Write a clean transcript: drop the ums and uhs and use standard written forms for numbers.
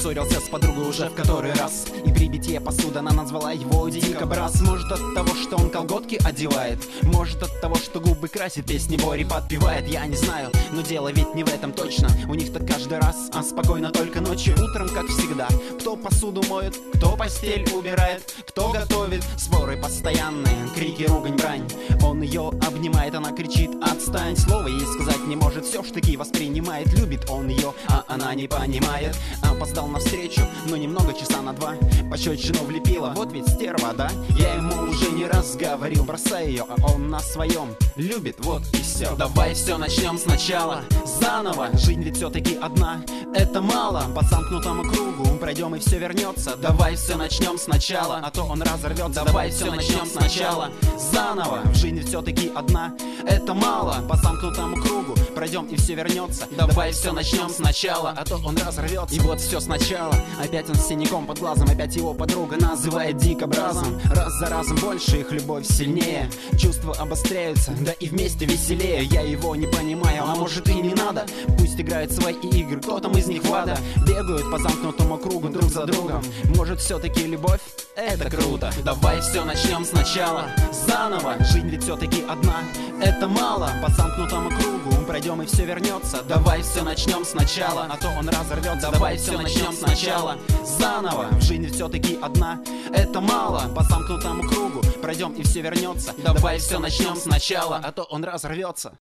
Поссорился с подругой уже в который раз, и при битье посуды она назвала его дикобраз. Может от того, что он колготки одевает, может от того, что губы красит, песни Бори подпевает. Я не знаю, но дело ведь не в этом точно. У них так каждый раз, а спокойно только ночью. Утром, как всегда, кто посуду моет, кто постель убирает, кто готовит. Споры постоянные, крики, ругань, брань. Он ее обнимает, она кричит: отстань. Слово ей сказать не может, все штыки воспринимает. Любит он ее, а она не понимает. Опоздал навстречу, но немного, часа на два. Пощечину влепила, вот ведь стерва, да? Я ему уже не раз говорил, бросай ее, а он на своем любит, вот и все. Давай все начнем сначала, заново. Жизнь ведь все-таки одна, это мало. По замкнутому кругу пройдем и все вернется. Давай все начнем сначала, а то он разорвется. Давай все начнем сначала, заново. Жизнь ведь все-таки одна, это мало. По замкнутому кругу пройдем и все вернется. Давай все начнем сначала, а то он разорвется. И вот все сначала, опять он с синяком под глазом, опять его подруга называет дикобразом. Раз за разом больше их любовь сильнее, чувства обостряются, да и вместе веселее. Я его не понимаю, а может и не надо. Пусть играют свои игры, кто там из них Влада. Бегают по замкнутому кругу друг за другом. Может все-таки любовь? Это круто. Давай все начнем сначала, заново. Жизнь ведь все-таки одна, это мало. По замкнутому кругу пройдем и все вернется. Давай все начнем сначала, а то он разорвется. Давай все начнем сначала, заново. Жизнь все-таки одна, это мало. По замкнутому кругу пройдем и все вернется. Давай все начнем сначала, а то он разорвется.